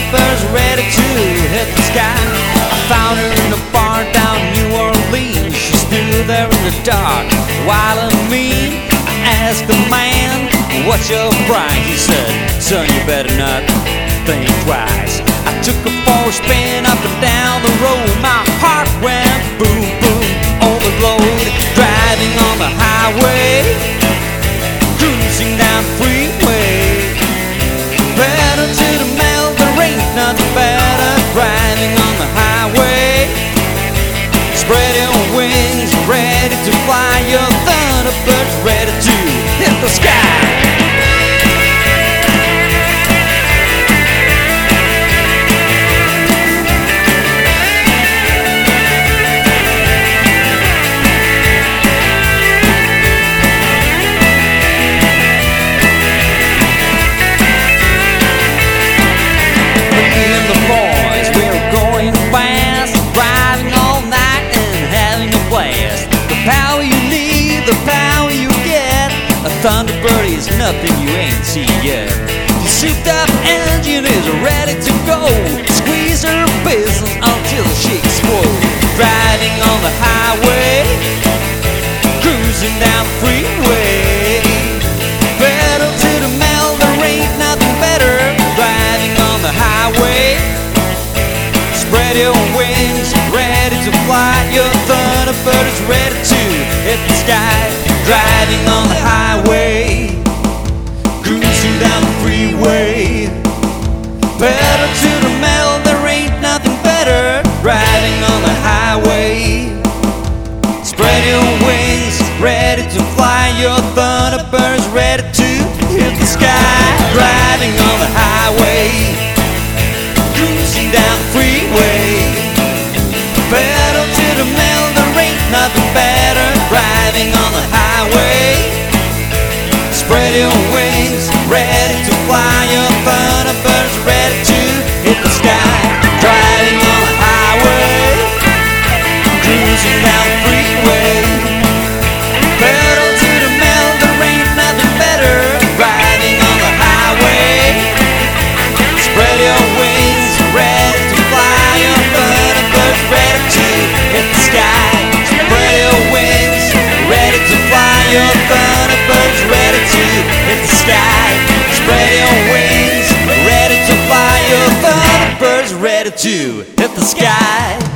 Thunderbirds ready to hit the sky. I found her in a bar down New Orleans. She stood there in the dark, wild and mean. I asked the man, what's your price? He said, son, you better not think twice. I took her for a spin up and down the road. My heart went boom, boom, overload. Driving on the highway, cruising down the freeway. Pedal to the metal, there ain't nothing better. Driving on the highway, spread your wings, ready to fly. Your Thunderbird's ready to hit the sky. Thunderbird is nothing you ain't seen yet. The souped up engine is ready to go. Squeeze her business until she explodes. Driving on the highway, cruising down the freeway. Pedal to the metal, there ain't nothing better. Driving on the highway, spread your wings, ready to fly. Your Thunderbird is ready to hit the sky. Driving on the highway, cruising down the freeway. Pedal to the metal, there ain't nothing better. Driving on the highway, spread your wings, ready to fly. Your Thunderbird's ready to hit the sky. Driving on the highway, cruising down the freeway. Pedal to the metal, there ain't nothing better. Driving on the highway, spread your wings, ready to fly. Your Thunderbird's ready to hit the sky. Driving on the highway, cruising down the freeway. Pedal to the metal, there ain't nothing better. Driving on the highway, spread your wings, ready to fly. Your Thunderbird's ready to hit the sky. Spread your wings, ready to fly. Your Thunderbird's ready to hit the sky. Spread your wings, ready to fly. Your Thunderbird's ready to hit the sky.